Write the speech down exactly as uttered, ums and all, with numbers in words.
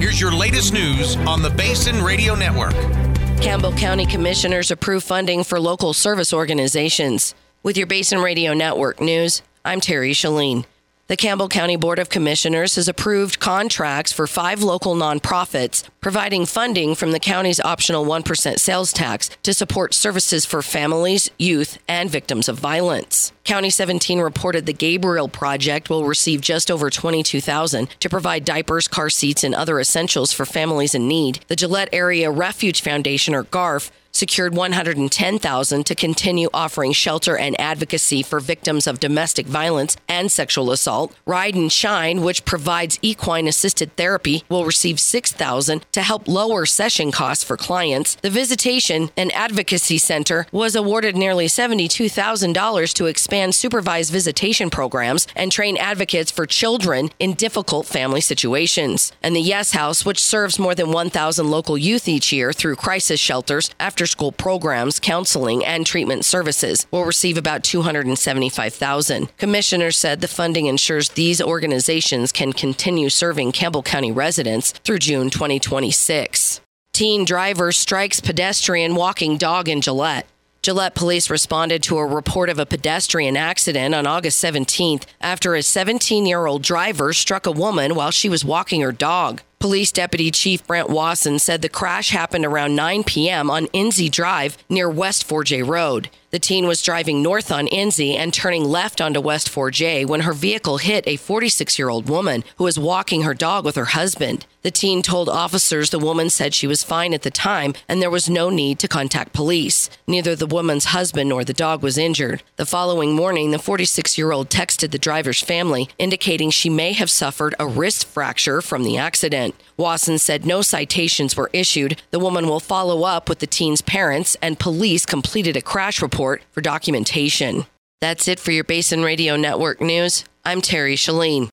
Here's your latest news on the Basin Radio Network. Campbell County Commissioners approve funding for local service organizations. With your Basin Radio Network news, I'm Terry Shalene. The Campbell County Board of Commissioners has approved contracts for five local nonprofits, providing funding from the county's optional one percent sales tax to support services for families, youth, and victims of violence. County seventeen reported the Gabriel Project will receive just over twenty-two thousand dollars to provide diapers, car seats, and other essentials for families in need. The Gillette Area Refuge Foundation, or GARF, secured one hundred ten thousand dollars to continue offering shelter and advocacy for victims of domestic violence and sexual assault. Ride and Shine, which provides equine-assisted therapy, will receive six thousand dollars to help lower session costs for clients. The Visitation and Advocacy Center was awarded nearly seventy-two thousand dollars to expand supervised visitation programs and train advocates for children in difficult family situations. And the Yes House, which serves more than one thousand local youth each year through crisis shelters, after school programs, counseling, and treatment services, will receive about two hundred seventy-five thousand dollars. Commissioners said the funding ensures these organizations can continue serving Campbell County residents through June twenty twenty-six. Teen driver strikes pedestrian walking dog in Gillette. Gillette police responded to a report of a pedestrian accident on August seventeenth after a seventeen-year-old driver struck a woman while she was walking her dog. Police Deputy Chief Brent Wasson said the crash happened around nine p.m. on Inzie Drive near West four J Road. The teen was driving north on Inzie and turning left onto West four J when her vehicle hit a forty-six-year-old woman who was walking her dog with her husband. The teen told officers the woman said she was fine at the time and there was no need to contact police. Neither the woman's husband nor the dog was injured. The following morning, the forty-six-year-old texted the driver's family, indicating she may have suffered a wrist fracture from the accident. Wasson said no citations were issued. The woman will follow up with the teen's parents, and police completed a crash report for documentation. That's it for your Basin Radio Network news. I'm Terry Shalene.